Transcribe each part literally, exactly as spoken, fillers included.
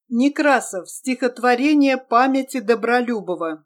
Некрасов. Стихотворение памяти Добролюбова.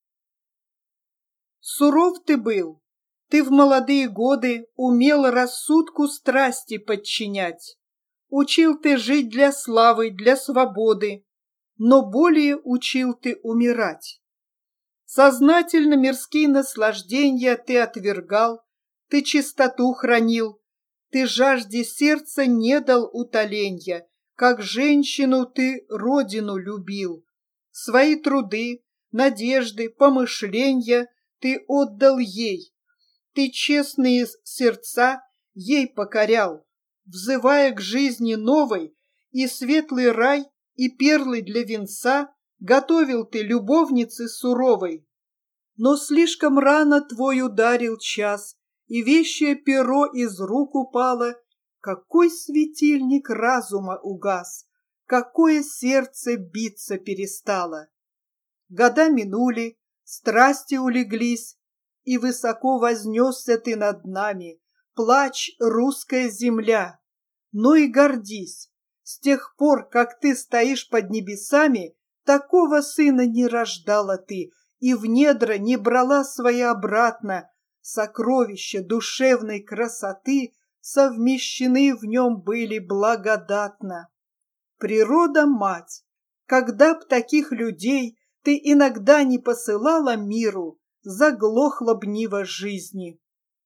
Суров ты был, ты в молодые годы умел рассудку страсти подчинять. Учил ты жить для славы, для свободы, но более учил ты умирать. Сознательно мирские наслаждения ты отвергал, ты чистоту хранил, ты жажде сердца не дал утоленья, как женщину ты родину любил. Свои труды, надежды, помышления ты отдал ей. Ты честные сердца ей покорял, взывая к жизни новой, и светлый рай, и перлы для венца готовил ты любовнице суровой. Но слишком рано твой ударил час, и вещее перо из рук упало. Какой светильник разума угас, какое сердце биться перестало. Года минули, страсти улеглись, и высоко вознесся ты над нами, плачь, русская земля. Но и гордись, с тех пор, как ты стоишь под небесами, такого сына не рождала ты, и в недра не брала свои обратно. Сокровища душевной красоты совмещены в нем были благодатно. Природа-мать, когда б таких людей ты иногда не посылала миру, заглохла б нива жизни.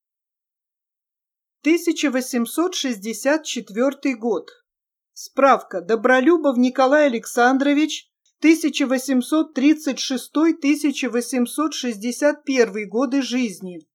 тысяча восемьсот шестьдесят четвёртый год. Справка. Добролюбов Николай Александрович, тысяча восемьсот тридцать шестой — тысяча восемьсот шестьдесят первый годы жизни.